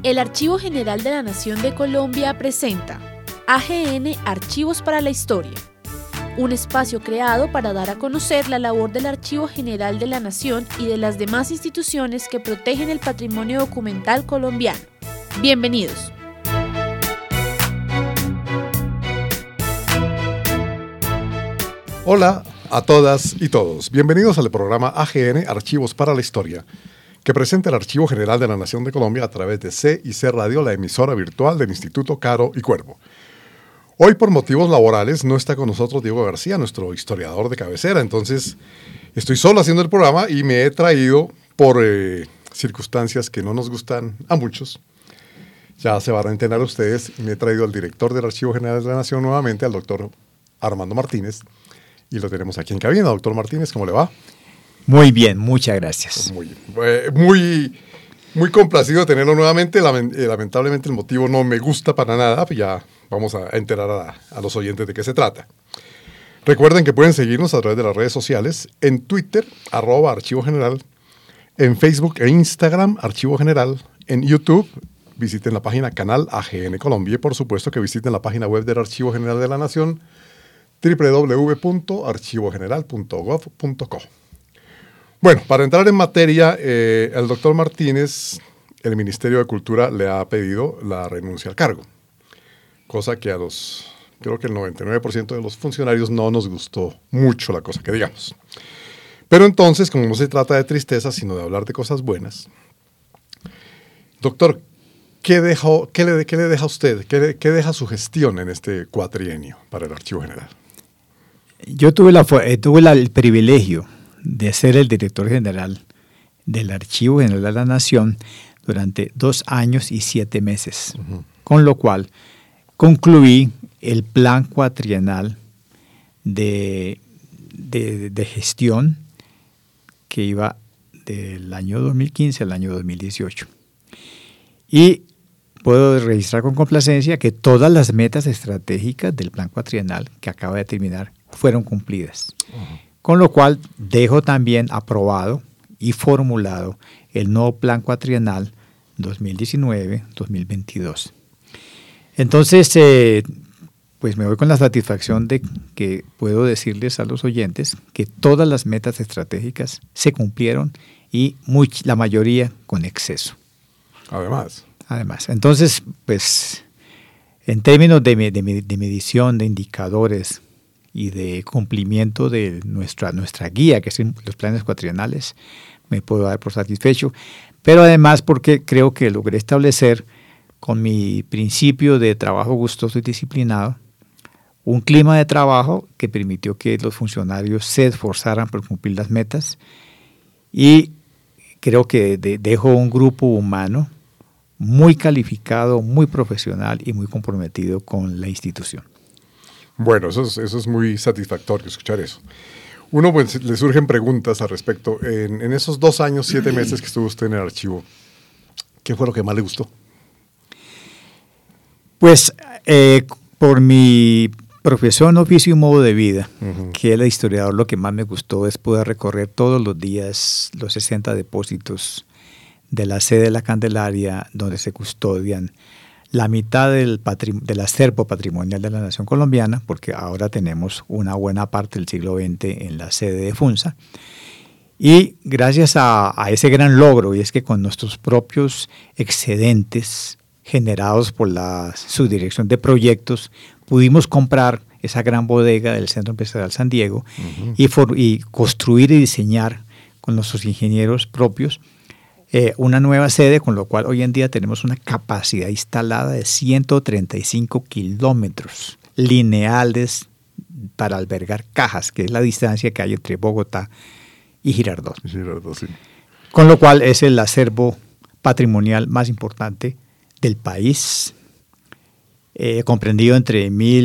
El Archivo General de la Nación de Colombia presenta AGN Archivos para la Historia, un espacio creado para dar a conocer la labor del Archivo General de la Nación y de las demás instituciones que protegen el patrimonio documental colombiano. Bienvenidos. Hola a todas y todos. Bienvenidos al programa AGN Archivos para la Historia, que presenta el Archivo General de la Nación de Colombia a través de CIC Radio, la emisora virtual del Instituto Caro y Cuervo. Hoy, por motivos laborales, no está con nosotros Diego García, nuestro historiador de cabecera. Entonces, estoy solo haciendo el programa y me he traído, por circunstancias que no nos gustan a muchos, ya se van a enterar ustedes, y me he traído al director del Archivo General de la Nación nuevamente, al doctor Armando Martínez, y lo tenemos aquí en cabina. Doctor Martínez, ¿cómo le va? Muy bien, muchas gracias. Muy complacido de tenerlo nuevamente. Lamentablemente el motivo no me gusta para nada, ya vamos a enterar a los oyentes de qué se trata. Recuerden que pueden seguirnos a través de las redes sociales, en Twitter, @Archivo General, en Facebook e Instagram, Archivo General, en YouTube, visiten la página Canal AGN Colombia y por supuesto que visiten la página web del Archivo General de la Nación, www.archivogeneral.gov.co. Bueno, para entrar en materia, el doctor Martínez, el Ministerio de Cultura le ha pedido la renuncia al cargo, cosa que creo que el 99% de los funcionarios no nos gustó mucho la cosa que digamos. Pero entonces, como no se trata de tristeza, sino de hablar de cosas buenas, doctor, ¿qué le deja a usted? ¿Qué deja su gestión en este cuatrienio para el Archivo General? Yo tuve el privilegio de ser el director general del Archivo General de la Nación durante 2 años y 7 meses, con lo cual concluí el plan cuatrienal de gestión que iba del año 2015 al año 2018. Y puedo registrar con complacencia que todas las metas estratégicas del plan cuatrienal que acaba de terminar fueron cumplidas. Con lo cual dejo también aprobado y formulado el nuevo plan cuatrienal 2019-2022. Entonces, pues me voy con la satisfacción de que puedo decirles a los oyentes que todas las metas estratégicas se cumplieron y la mayoría con exceso. Además, entonces, pues, en términos de medición, de indicadores y de cumplimiento de nuestra guía, que son los planes cuatrienales, me puedo dar por satisfecho, pero además porque creo que logré establecer con mi principio de trabajo gustoso y disciplinado un clima de trabajo que permitió que los funcionarios se esforzaran por cumplir las metas y creo que dejo un grupo humano muy calificado, muy profesional y muy comprometido con la institución. Bueno, eso es muy satisfactorio escuchar eso. Uno, pues, le surgen preguntas al respecto. En esos 2 años, 7 meses que estuvo usted en el archivo, ¿qué fue lo que más le gustó? Pues, por mi profesión, oficio y modo de vida, que el historiador, lo que más me gustó es poder recorrer todos los días los 60 depósitos de la sede de la Candelaria, donde se custodian la mitad del acervo patrimonial de la nación colombiana, porque ahora tenemos una buena parte del siglo XX en la sede de Funza. Y gracias a ese gran logro, y es que con nuestros propios excedentes generados por la subdirección de proyectos, pudimos comprar esa gran bodega del Centro Empresarial San Diego y construir y diseñar con nuestros ingenieros propios una nueva sede, con lo cual hoy en día tenemos una capacidad instalada de 135 kilómetros lineales para albergar cajas, que es la distancia que hay entre Bogotá y Girardot. Sí. Con lo cual es el acervo patrimonial más importante del país, comprendido entre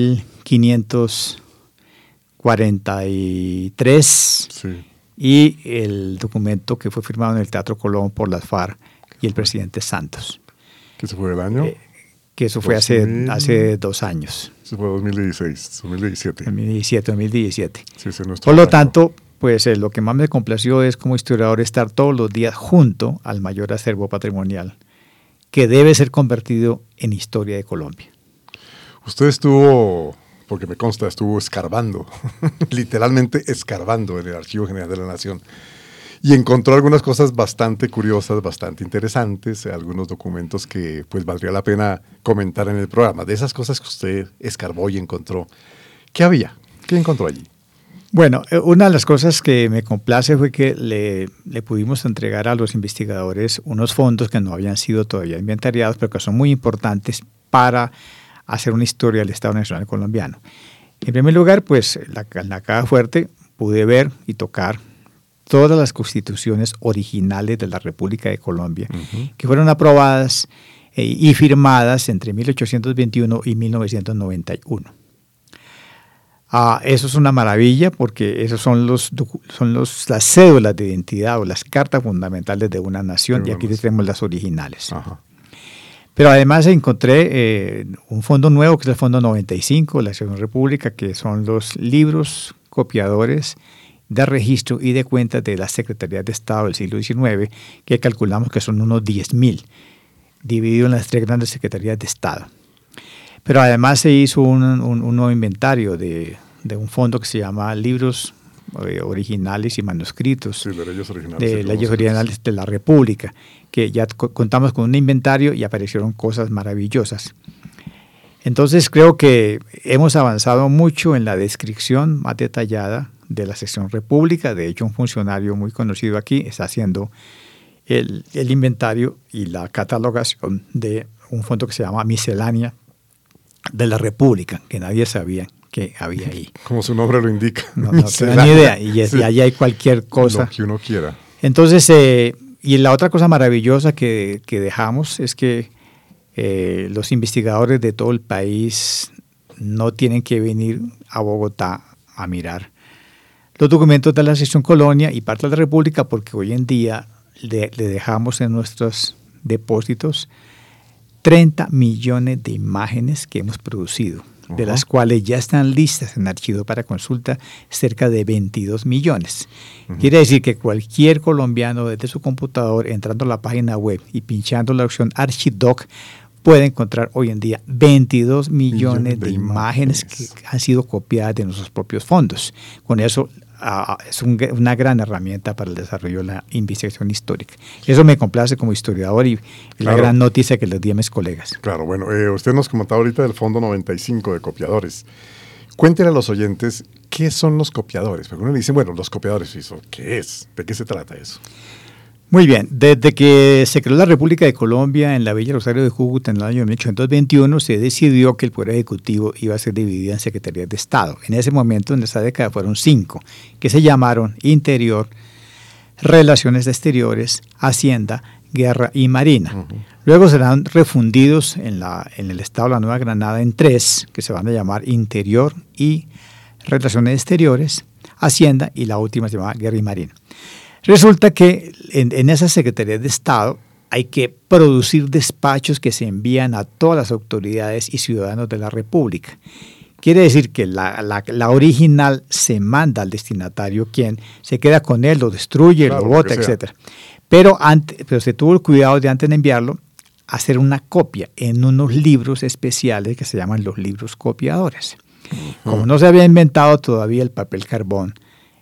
1543 y el documento que fue firmado en el Teatro Colón por las FARC y el presidente Santos. ¿Qué se fue el año? Que eso fue hace 2 años. Eso fue 2017. 2017. Sí, por lo tanto, pues lo que más me complació es como historiador estar todos los días junto al mayor acervo patrimonial que debe ser convertido en historia de Colombia. Usted estuvo, porque me consta, estuvo escarbando, literalmente escarbando en el Archivo General de la Nación y encontró algunas cosas bastante curiosas, bastante interesantes, algunos documentos que pues valdría la pena comentar en el programa. De esas cosas que usted escarbó y encontró, ¿qué había? ¿Qué encontró allí? Bueno, una de las cosas que me complace fue que le pudimos entregar a los investigadores unos fondos que no habían sido todavía inventariados, pero que son muy importantes para hacer una historia del Estado Nacional Colombiano. En primer lugar, pues en la Caja Fuerte pude ver y tocar todas las constituciones originales de la República de Colombia, que fueron aprobadas y firmadas entre 1821 y 1991. Eso es una maravilla porque esos son las cédulas de identidad o las cartas fundamentales de una nación, y aquí tenemos las originales. Ajá. Pero además encontré un fondo nuevo que es el Fondo 95 de la Acción República, que son los libros copiadores de registro y de cuentas de las Secretarías de Estado del siglo XIX, que calculamos que son unos 10.000, divididos en las 3 grandes Secretarías de Estado. Pero además se hizo un nuevo inventario de un fondo que se llama Libros Originales y Manuscritos, de leyes originales de la República, que ya contamos con un inventario y aparecieron cosas maravillosas. Entonces creo que hemos avanzado mucho en la descripción más detallada de la sección República. De hecho, un funcionario muy conocido aquí está haciendo el inventario y la catalogación de un fondo que se llama Miscelánea de la República, que nadie sabía que había ahí. Como su nombre lo indica. No tenía ni idea, y sí, allí hay cualquier cosa. Lo que uno quiera. Entonces, y la otra cosa maravillosa que dejamos es que los investigadores de todo el país no tienen que venir a Bogotá a mirar los documentos de la sección Colonia y parte de la República, porque hoy en día le dejamos en nuestros depósitos 30 millones de imágenes que hemos producido, de las cuales ya están listas en archivo para consulta cerca de 22 millones. Quiere decir que cualquier colombiano desde su computador, entrando a la página web y pinchando la opción Archidoc, puede encontrar hoy en día 22 millones de imágenes que han sido copiadas de nuestros propios fondos. Con eso es una gran herramienta para el desarrollo de la investigación histórica. Eso me complace como historiador y la gran noticia que les di a mis colegas. Claro, bueno, usted nos comentaba ahorita del Fondo 95 de copiadores. Cuéntenle a los oyentes qué son los copiadores. Porque uno le dice, bueno, los copiadores, ¿qué es? ¿De qué se trata eso? Muy bien, desde que se creó la República de Colombia en la Villa Rosario de Cúcuta en el año 1821, se decidió que el Poder Ejecutivo iba a ser dividido en Secretarías de Estado. En ese momento, en esa década, fueron 5, que se llamaron Interior, Relaciones Exteriores, Hacienda, Guerra y Marina. Luego serán refundidos en el Estado de la Nueva Granada en 3, que se van a llamar Interior y Relaciones Exteriores, Hacienda, y la última se llama Guerra y Marina. Resulta que en esas secretarías de Estado hay que producir despachos que se envían a todas las autoridades y ciudadanos de la República. Quiere decir que la original se manda al destinatario, quien se queda con él, lo destruye, lo bota, etc. Pero se tuvo el cuidado de, antes de enviarlo, hacer una copia en unos libros especiales que se llaman los libros copiadores. Como no se había inventado todavía el papel carbón,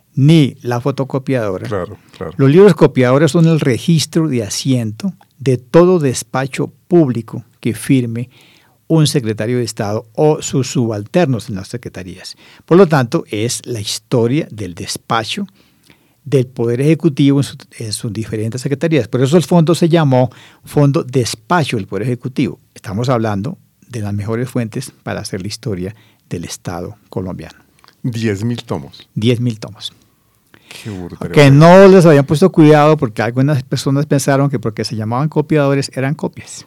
ni la fotocopiadora. Los libros copiadores son el registro de asiento de todo despacho público que firme un secretario de Estado o sus subalternos en las secretarías. Por lo tanto, es la historia del despacho del Poder Ejecutivo en sus diferentes secretarías. Por eso el fondo se llamó Fondo Despacho del Poder Ejecutivo. Estamos hablando de las mejores fuentes para hacer la historia del Estado colombiano. 10.000 tomos. 10.000 tomos. Qué brutal. Que no les habían puesto cuidado porque algunas personas pensaron que porque se llamaban copiadores eran copias.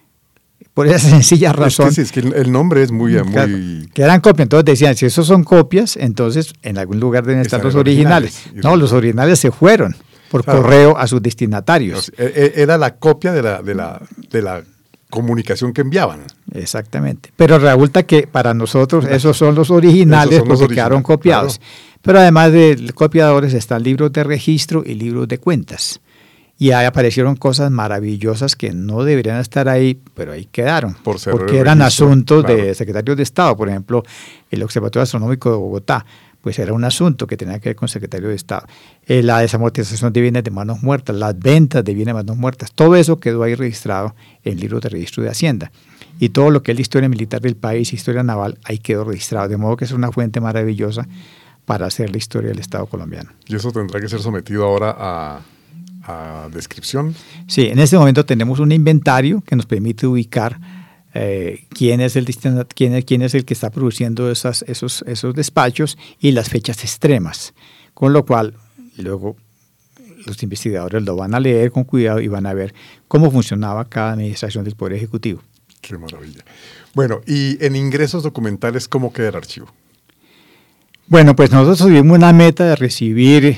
Por esa sencilla razón. Es que el nombre es muy... Que eran copias. Entonces decían, si esos son copias, entonces en algún lugar deben estar los originales. No, los originales se fueron por correo a sus destinatarios. Era la copia de la comunicación que enviaban. Exactamente. Pero resulta que para nosotros esos son los originales porque quedaron copiados. Claro. Pero además de copiadores están libros de registro y libros de cuentas. Y ahí aparecieron cosas maravillosas que no deberían estar ahí, pero ahí quedaron. Porque eran asuntos de secretarios de Estado. Por ejemplo, el Observatorio Astronómico de Bogotá, pues era un asunto que tenía que ver con el secretario de Estado. La desamortización de bienes de manos muertas, las ventas de bienes de manos muertas, todo eso quedó ahí registrado en el libro de registro de Hacienda. Y todo lo que es la historia militar del país, historia naval, ahí quedó registrado. De modo que es una fuente maravillosa para hacer la historia del Estado colombiano. ¿Y eso tendrá que ser sometido ahora a descripción? Sí, en este momento tenemos un inventario que nos permite ubicar quién es el que está produciendo esos despachos y las fechas extremas, con lo cual luego los investigadores lo van a leer con cuidado y van a ver cómo funcionaba cada administración del Poder Ejecutivo. Qué maravilla. Bueno, y en ingresos documentales, ¿cómo queda el archivo? Bueno, pues nosotros tuvimos una meta de recibir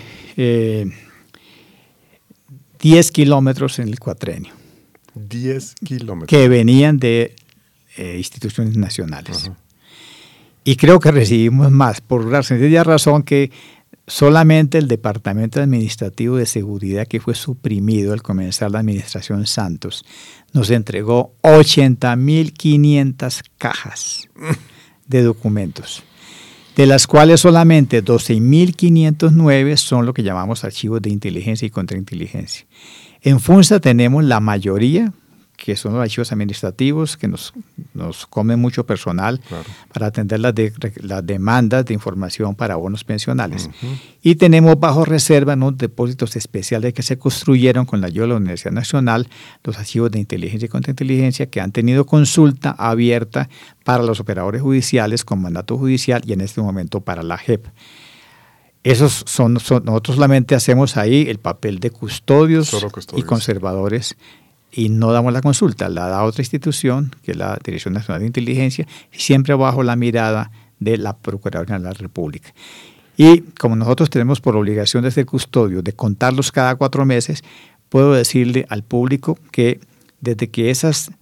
10 kilómetros en el cuatrenio. 10 kilómetros. Que venían de instituciones nacionales. Ajá. Y creo que recibimos más, por la sencilla razón que solamente el Departamento Administrativo de Seguridad, que fue suprimido al comenzar la administración Santos, nos entregó 80.500 cajas de documentos, de las cuales solamente 12.509 son lo que llamamos archivos de inteligencia y contrainteligencia. En FUNSA tenemos la mayoría, que son los archivos administrativos, que nos comen mucho personal, claro, para atender las demandas de información para bonos pensionales. Uh-huh. Y tenemos bajo reserva unos depósitos especiales que se construyeron con la ayuda de la Universidad Nacional, los archivos de inteligencia y contrainteligencia, que han tenido consulta abierta para los operadores judiciales con mandato judicial y en este momento para la JEP. Nosotros solamente hacemos ahí el papel de custodios y conservadores, y no damos la consulta, la da otra institución, que es la Dirección Nacional de Inteligencia, siempre bajo la mirada de la Procuraduría de la República. Y como nosotros tenemos por obligación de ser custodios, de contarlos cada 4 meses, puedo decirle al público que desde que esas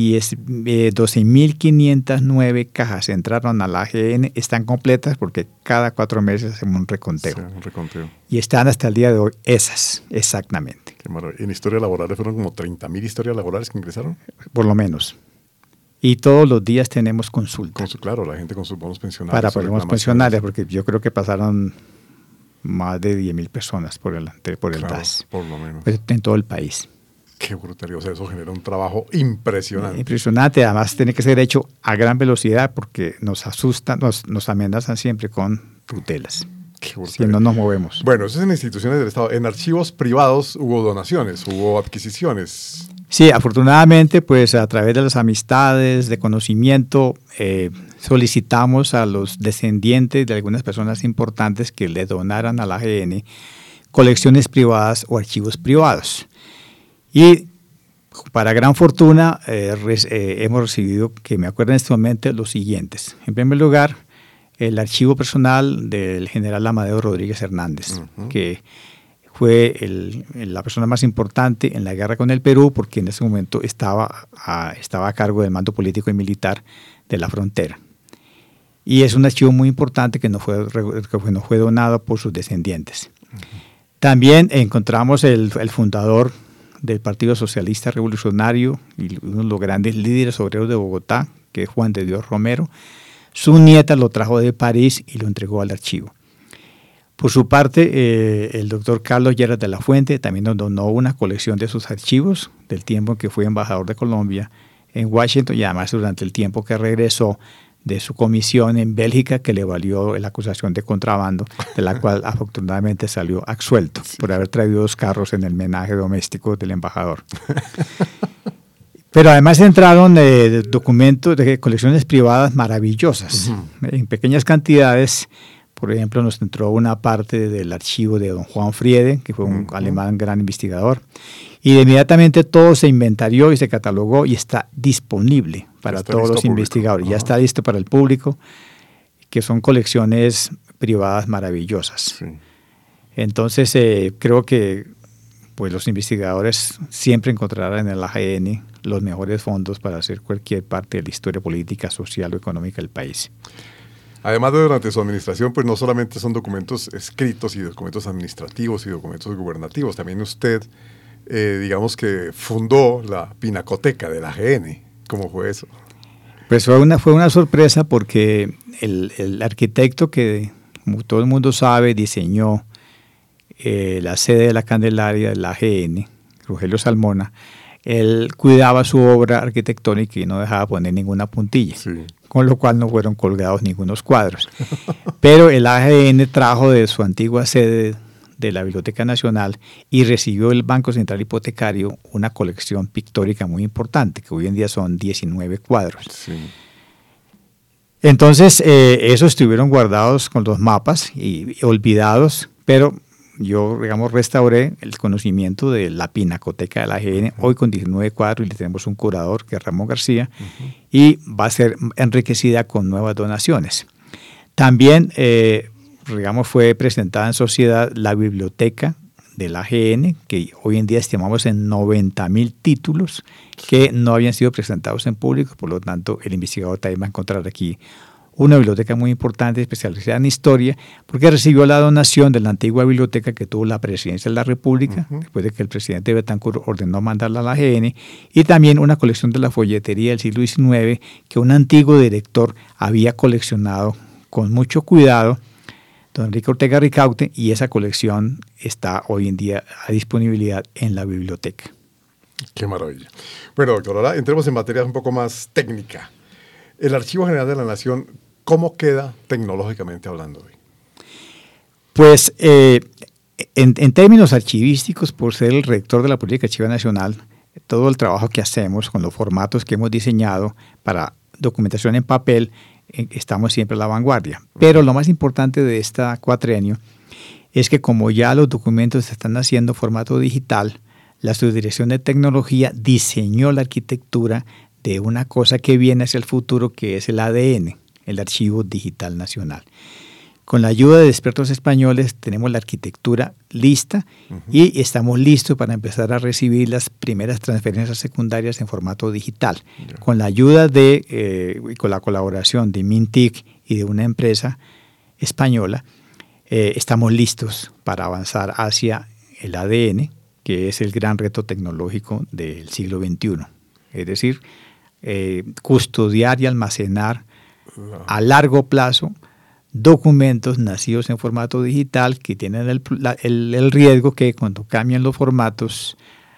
12.509 cajas entraron a la AGN, están completas porque cada 4 meses hacemos un reconteo. Sí, un reconteo. Y están hasta el día de hoy esas, exactamente. Qué maravilla. ¿En historias laborales fueron como 30.000 historias laborales que ingresaron? Por lo menos. Y todos los días tenemos consulta. Claro, la gente con sus bonos pensionales. Para bonos pensionales, porque yo creo que pasaron más de 10.000 personas por el claro, DAS. Por lo menos. Pues en todo el país. Qué brutalidad, o sea, eso genera un trabajo impresionante. Impresionante, además tiene que ser hecho a gran velocidad porque nos asustan, nos amenazan siempre con tutelas. Si no nos movemos. Bueno, eso es en instituciones del Estado. En archivos privados hubo donaciones, hubo adquisiciones. Sí, afortunadamente, pues a través de las amistades, de conocimiento, solicitamos a los descendientes de algunas personas importantes que le donaran a la AGN colecciones privadas o archivos privados. Y para gran fortuna hemos recibido, que me acuerdo en este momento, los siguientes. En primer lugar, el archivo personal del general Amadeo Rodríguez Hernández, uh-huh, que fue la persona más importante en la guerra con el Perú, porque en ese momento estaba a cargo del mando político y militar de la frontera. Y es un archivo muy importante que nos fue donado por sus descendientes. Uh-huh. También encontramos el fundador del Partido Socialista Revolucionario y uno de los grandes líderes obreros de Bogotá, que es Juan de Dios Romero. Su nieta lo trajo de París y lo entregó al archivo. Por su parte, el doctor Carlos Lleras de la Fuente también nos donó una colección de sus archivos del tiempo en que fue embajador de Colombia en Washington y además durante el tiempo que regresó de su comisión en Bélgica, que le valió la acusación de contrabando, de la cual afortunadamente salió absuelto por haber traído 2 carros en el menaje doméstico del embajador. Pero además entraron documentos de colecciones privadas maravillosas, uh-huh, en pequeñas cantidades. Por ejemplo, nos entró una parte del archivo de don Juan Friede, que fue un uh-huh, alemán gran investigador, y inmediatamente todo se inventarió y se catalogó y está disponible para todos los investigadores. Uh-huh. Ya está listo para el público, que son colecciones privadas maravillosas. Sí. Entonces, creo que pues, los investigadores siempre encontrarán en el AGN los mejores fondos para hacer cualquier parte de la historia política, social o económica del país. Además de durante su administración, pues no solamente son documentos escritos y documentos administrativos y documentos gubernativos, también usted digamos que fundó la Pinacoteca de la AGN. ¿Cómo fue eso? Pues fue una sorpresa porque el arquitecto que, como todo el mundo sabe, diseñó la sede de la Candelaria de la AGN, Rogelio Salmona, él cuidaba su obra arquitectónica y no dejaba poner ninguna puntilla, sí, con lo cual no fueron colgados ningunos cuadros. Pero el AGN trajo de su antigua sede de la Biblioteca Nacional y recibió el Banco Central Hipotecario una colección pictórica muy importante, que hoy en día son 19 cuadros. Sí. Entonces, esos estuvieron guardados con los mapas y olvidados, pero yo, digamos, restauré el conocimiento de la Pinacoteca de la AGN, hoy con 19 cuadros, y le tenemos un curador que es Ramón García, y va a ser enriquecida con nuevas donaciones. También, digamos, fue presentada en sociedad la biblioteca de la AGN, que hoy en día estimamos en 90.000 títulos que no habían sido presentados en público, por lo tanto el investigador también va a encontrar aquí una biblioteca muy importante especializada en historia, porque recibió la donación de la antigua biblioteca que tuvo la Presidencia de la República, después de que el presidente Betancourt ordenó mandarla a la AGN, y también una colección de la folletería del siglo XIX que un antiguo director había coleccionado con mucho cuidado, don Enrique Ortega Ricaurte, y esa colección está hoy en día a disponibilidad en la biblioteca. Qué maravilla. Bueno, doctor, ahora entremos en materia un poco más técnica. El Archivo General de la Nación, ¿cómo queda tecnológicamente hablando hoy? Pues en términos archivísticos, por ser el rector de la Política Archiva Nacional, todo el trabajo que hacemos con los formatos que hemos diseñado para documentación en papel, estamos siempre a la vanguardia. Pero lo más importante de esta cuatrienio es que como ya los documentos se están haciendo formato digital, la Subdirección de Tecnología diseñó la arquitectura de una cosa que viene hacia el futuro, que es el ADN, el Archivo Digital Nacional. Con la ayuda de expertos españoles tenemos la arquitectura lista y estamos listos para empezar a recibir las primeras transferencias secundarias en formato digital. Con la ayuda y con la colaboración de Mintic y de una empresa española, estamos listos para avanzar hacia el ADN, que es el gran reto tecnológico del siglo XXI. Es decir, custodiar y almacenar a largo plazo documentos nacidos en formato digital que tienen el riesgo que cuando cambian los formatos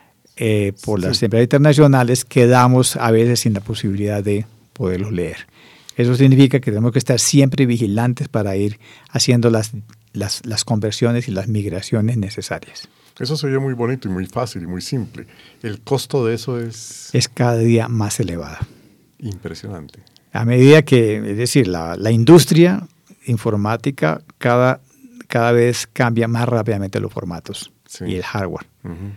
por las empresas internacionales quedamos a veces sin la posibilidad de poderlos leer. Eso significa que tenemos que estar siempre vigilantes para ir haciendo las conversiones y las migraciones necesarias. Eso se oye muy bonito y muy fácil y muy simple. El costo de eso es cada día más elevado. Impresionante. A medida que, es decir, la industria informática cada vez cambia más rápidamente los formatos y el hardware.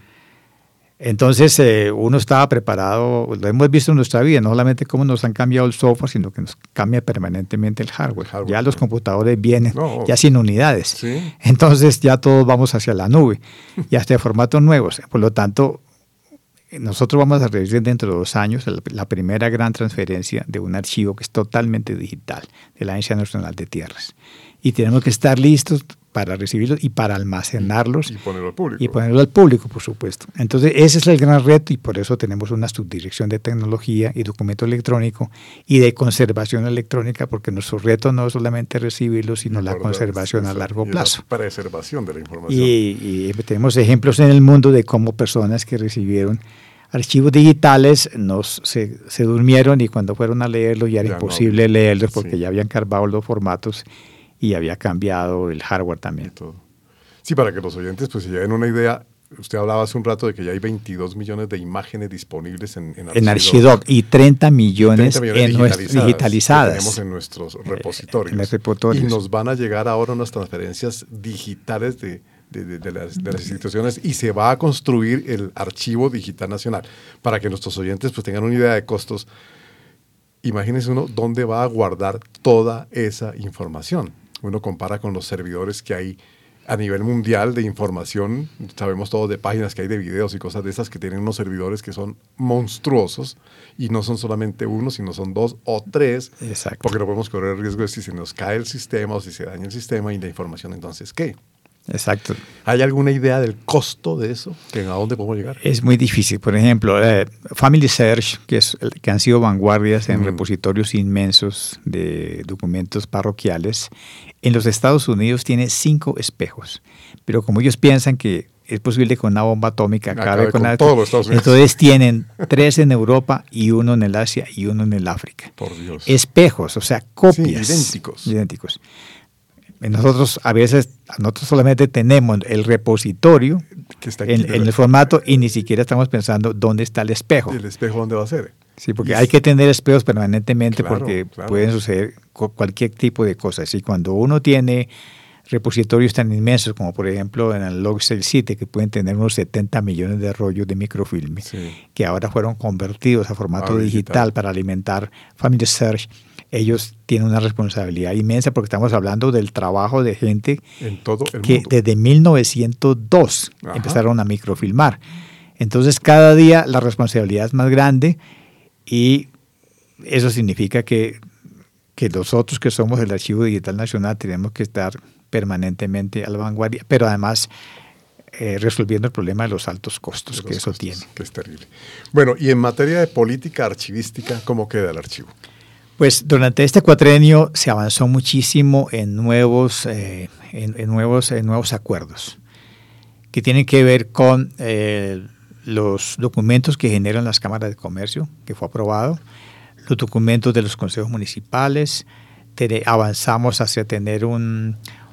Entonces, uno estaba preparado, lo hemos visto en nuestra vida, no solamente cómo nos han cambiado el software, sino que nos cambia permanentemente el hardware. Ya los computadores vienen ya sin unidades. ¿Sí? Entonces, ya todos vamos hacia la nube y hasta formatos nuevos. Por lo tanto, nosotros vamos a recibir dentro de 2 años la primera gran transferencia de un archivo que es totalmente digital, de la Agencia Nacional de Tierras. Y tenemos que estar listos para recibirlos y para almacenarlos. Y ponerlo al público. Y ponerlo al público, por supuesto. Entonces, ese es el gran reto y por eso tenemos una subdirección de tecnología y documento electrónico y de conservación electrónica, porque nuestro reto no es solamente recibirlo, sino la conservación a largo plazo. La preservación de la información. Y tenemos ejemplos en el mundo de cómo personas que recibieron archivos digitales se durmieron y cuando fueron a leerlos ya era imposible leerlos porque ya habían cargado los formatos y había cambiado el hardware también. Sí, para que los oyentes pues se lleven una idea, usted hablaba hace un rato de que ya hay 22 millones de imágenes disponibles en Archidoc y 30 millones digitalizadas. Que tenemos en nuestros repositorios. Y nos van a llegar ahora unas transferencias digitales de las instituciones y se va a construir el Archivo Digital Nacional. Para que nuestros oyentes pues tengan una idea de costos, imagínense uno dónde va a guardar toda esa información. Uno compara con los servidores que hay a nivel mundial de información, sabemos todos de páginas que hay de videos y cosas de esas que tienen unos servidores que son monstruosos y no son solamente uno, sino son 2 o 3. Exacto. Porque no podemos correr el riesgo de si se nos cae el sistema o si se daña el sistema y la información, entonces, ¿qué? Exacto. ¿Hay alguna idea del costo de eso? ¿A dónde podemos llegar? Es muy difícil. Por ejemplo, Family Search, que han sido vanguardias en repositorios inmensos de documentos parroquiales, en los Estados Unidos tiene 5 espejos. Pero como ellos piensan que es posible que una bomba atómica acabe con todos los Estados Unidos, entonces tienen 3 en Europa y 1 en el Asia y 1 en el África. Por Dios. Espejos, o sea, copias. Sí, idénticos. Nosotros solamente tenemos el repositorio que está aquí, en el formato y ni siquiera estamos pensando dónde está el espejo. ¿El espejo dónde va a ser? Sí, porque hay que tener espejos permanentemente, claro, porque claro, pueden suceder cualquier tipo de cosas. Y cuando uno tiene repositorios tan inmensos como por ejemplo en el Logsail 7, que pueden tener unos 70 millones de rollos de microfilm, que ahora fueron convertidos a formato digital para alimentar Family Search, ellos tienen una responsabilidad inmensa porque estamos hablando del trabajo de gente en todo el que mundo. desde 1902 empezaron a microfilmar. Entonces cada día la responsabilidad es más grande y eso significa que nosotros que somos el Archivo Digital Nacional tenemos que estar permanentemente a la vanguardia, pero además resolviendo el problema de los altos costos que eso tiene. Que es terrible. Bueno, y en materia de política archivística, ¿cómo queda el archivo? Pues durante este cuatrenio se avanzó muchísimo en nuevos acuerdos que tienen que ver con los documentos que generan las cámaras de comercio, que fue aprobado, los documentos de los consejos municipales. Avanzamos hacia tener una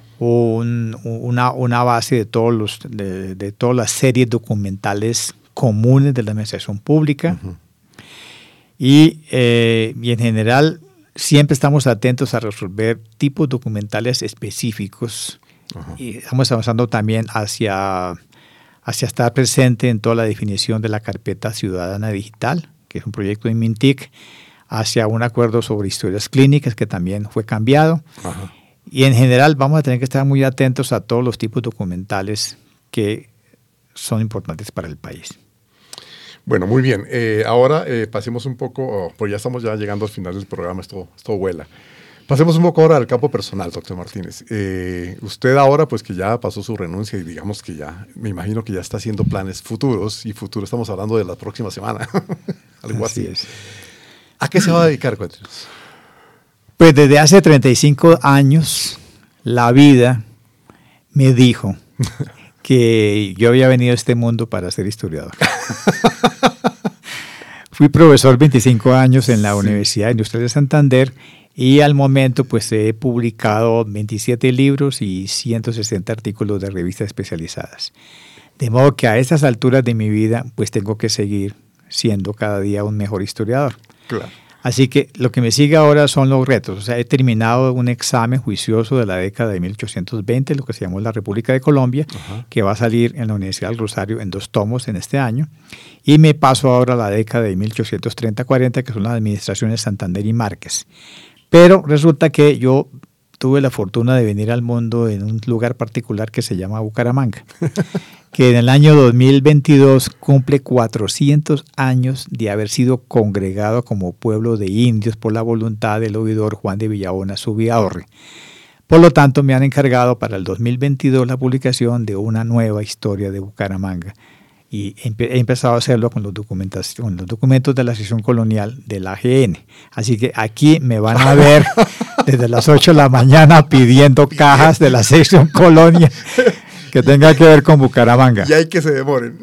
base de todas las series documentales comunes de la administración pública. Y en general siempre estamos atentos a resolver tipos documentales específicos. Y estamos avanzando también hacia estar presente en toda la definición de la carpeta ciudadana digital, que es un proyecto de MINTIC, hacia un acuerdo sobre historias clínicas que también fue cambiado. Y en general vamos a tener que estar muy atentos a todos los tipos documentales que son importantes para el país. Bueno, muy bien. Ahora pasemos un poco, pues ya estamos llegando al final del programa, esto vuela. Pasemos un poco ahora al campo personal, doctor Martínez. Usted ahora, pues que ya pasó su renuncia y digamos que ya, me imagino que ya está haciendo planes futuros, y futuro estamos hablando de la próxima semana, algo así. Es. ¿A qué se va a dedicar? Cuéntenos. Pues desde hace 35 años la vida me dijo que yo había venido a este mundo para ser historiador. Fui profesor 25 años en la Universidad Industrial de Santander y al momento pues he publicado 27 libros y 160 artículos de revistas especializadas. De modo que a estas alturas de mi vida pues tengo que seguir siendo cada día un mejor historiador. Claro. Así que lo que me sigue ahora son los retos. O sea, he terminado un examen juicioso de la década de 1820, lo que se llamó la República de Colombia, que va a salir en la Universidad del Rosario en 2 tomos en este año. Y me paso ahora a la década de 1830-40, que son las administraciones Santander y Márquez. Pero resulta que yo tuve la fortuna de venir al mundo en un lugar particular que se llama Bucaramanga, que en el año 2022 cumple 400 años de haber sido congregado como pueblo de indios por la voluntad del oidor Juan de Villabona Zubiaurre. Por lo tanto, me han encargado para el 2022 la publicación de una nueva historia de Bucaramanga. Y he empezado a hacerlo con los documentos de la sección colonial de la AGN. Así que aquí me van a ver desde las 8 de la mañana pidiendo cajas de la sección colonia que tenga que ver con Bucaramanga. Y hay que se demoren.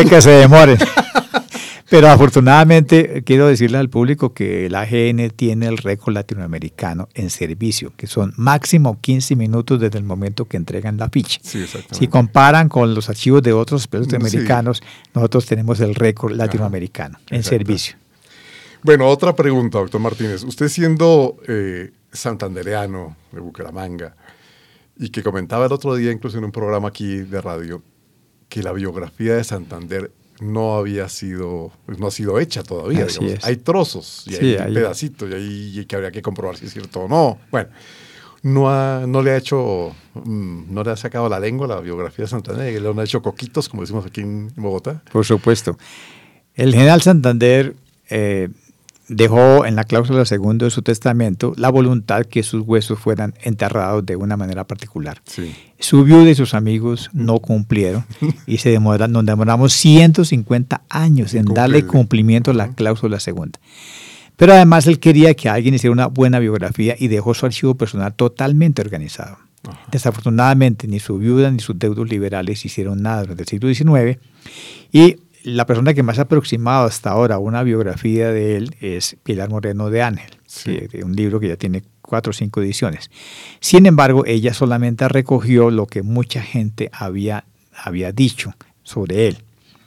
Pero afortunadamente quiero decirle al público que el AGN tiene el récord latinoamericano en servicio, que son máximo 15 minutos desde el momento que entregan la ficha. Sí, exactamente. Si comparan con los archivos de otros países americanos, nosotros tenemos el récord latinoamericano en servicio. Bueno, otra pregunta, doctor Martínez. Usted siendo santandereano de Bucaramanga, y que comentaba el otro día, incluso en un programa aquí de radio, que la biografía de Santander no ha sido hecha todavía. Hay trozos y hay pedacitos y que habría que comprobar si es cierto o no. Bueno, no le ha sacado la lengua la biografía de Santander, le han hecho coquitos, como decimos aquí en Bogotá. Por supuesto. El general Santander dejó en la cláusula segunda de su testamento la voluntad que sus huesos fueran enterrados de una manera particular. Sí. Su viuda y sus amigos no cumplieron y nos demoramos 150 años en darle cumplimiento a la cláusula segunda. Pero además él quería que alguien hiciera una buena biografía y dejó su archivo personal totalmente organizado. Ajá. Desafortunadamente ni su viuda ni sus deudos liberales hicieron nada durante el siglo XIX y la persona que más ha aproximado hasta ahora a una biografía de él es Pilar Moreno de Ángel, sí, un libro que ya tiene 4 o 5 ediciones. Sin embargo, ella solamente recogió lo que mucha gente había dicho sobre él.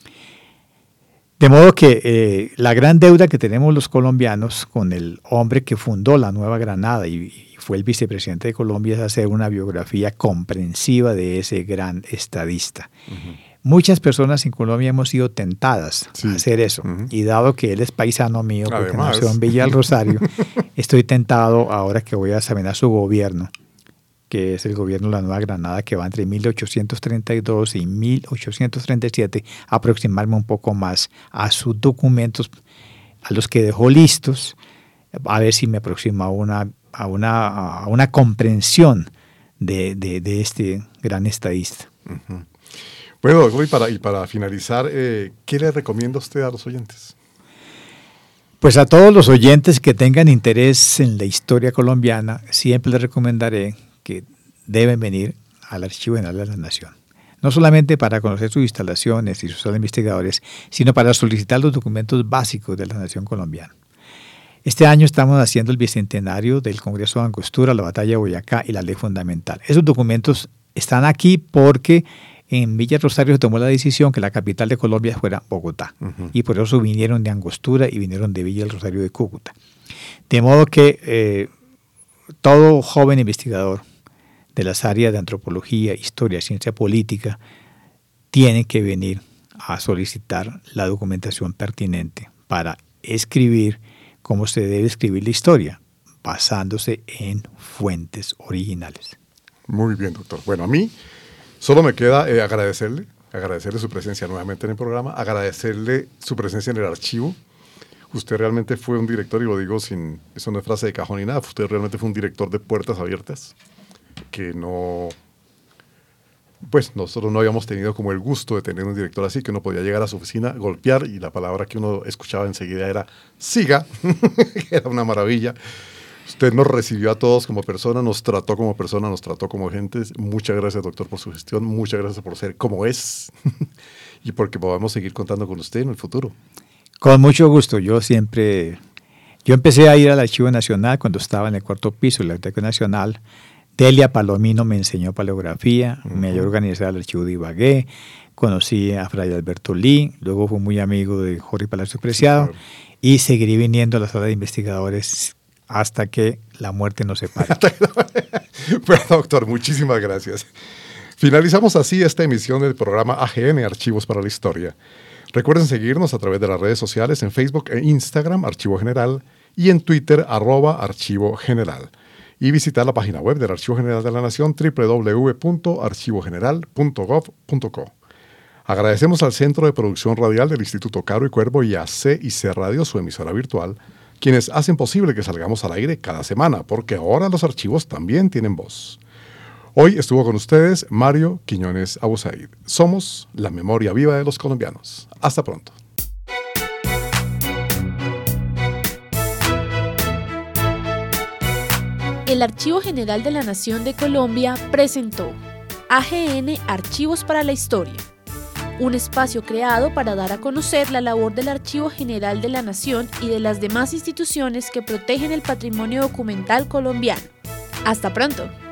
De modo que la gran deuda que tenemos los colombianos con el hombre que fundó la Nueva Granada y fue el vicepresidente de Colombia es hacer una biografía comprensiva de ese gran estadista. Uh-huh. Muchas personas en Colombia hemos sido tentadas a hacer eso. Uh-huh. Y dado que él es paisano mío, porque además nació en Villa del Rosario, estoy tentado ahora que voy a examinar su gobierno, que es el gobierno de la Nueva Granada, que va entre 1832 y 1837, aproximarme un poco más a sus documentos, a los que dejó listos, a ver si me aproximo a una comprensión de este gran estadista. Uh-huh. Bueno, doctor, y para finalizar, ¿qué le recomienda usted a los oyentes? Pues a todos los oyentes que tengan interés en la historia colombiana, siempre les recomendaré que deben venir al Archivo General de la Nación. No solamente para conocer sus instalaciones y sus investigadores, sino para solicitar los documentos básicos de la nación colombiana. Este año estamos haciendo el bicentenario del Congreso de Angostura, la Batalla de Boyacá y la Ley Fundamental. Esos documentos están aquí porque en Villa Rosario se tomó la decisión que la capital de Colombia fuera Bogotá. Uh-huh. Y por eso vinieron de Angostura y vinieron de Villa del Rosario de Cúcuta. De modo que todo joven investigador de las áreas de antropología, historia, ciencia política, tiene que venir a solicitar la documentación pertinente para escribir cómo se debe escribir la historia, basándose en fuentes originales. Muy bien, doctor. Bueno, a mí solo me queda agradecerle su presencia nuevamente en el programa, agradecerle su presencia en el archivo. Usted realmente fue un director, y lo digo sin, eso no es frase de cajón ni nada, usted realmente fue un director de puertas abiertas, que nosotros no habíamos tenido como el gusto de tener un director así, que uno podía llegar a su oficina, golpear, y la palabra que uno escuchaba enseguida era siga, era una maravilla. Usted nos recibió a todos como personas, nos trató como personas, nos trató como gentes. Muchas gracias, doctor, por su gestión. Muchas gracias por ser como es y porque podamos seguir contando con usted en el futuro. Con mucho gusto. Yo empecé a ir al Archivo Nacional cuando estaba en el 4º piso de la Biblioteca Nacional. Delia Palomino me enseñó paleografía, uh-huh. Me ayudó a organizar el archivo de Ibagué, conocí a Fray Alberto Lee, luego fui muy amigo de Jorge Palacio Preciado, sí, claro. Y seguiré viniendo a la sala de investigadores hasta que la muerte nos separe. Bueno, doctor, muchísimas gracias. Finalizamos así esta emisión del programa AGN, Archivos para la Historia. Recuerden seguirnos a través de las redes sociales en Facebook e Instagram, Archivo General, y en Twitter, @Archivo General. Y visitar la página web del Archivo General de la Nación, www.archivogeneral.gov.co. Agradecemos al Centro de Producción Radial del Instituto Caro y Cuervo y a C&C Radio, su emisora virtual, quienes hacen posible que salgamos al aire cada semana, porque ahora los archivos también tienen voz. Hoy estuvo con ustedes Mario Quiñones Abusaid. Somos la memoria viva de los colombianos. Hasta pronto. El Archivo General de la Nación de Colombia presentó AGN Archivos para la Historia, un espacio creado para dar a conocer la labor del Archivo General de la Nación y de las demás instituciones que protegen el patrimonio documental colombiano. ¡Hasta pronto!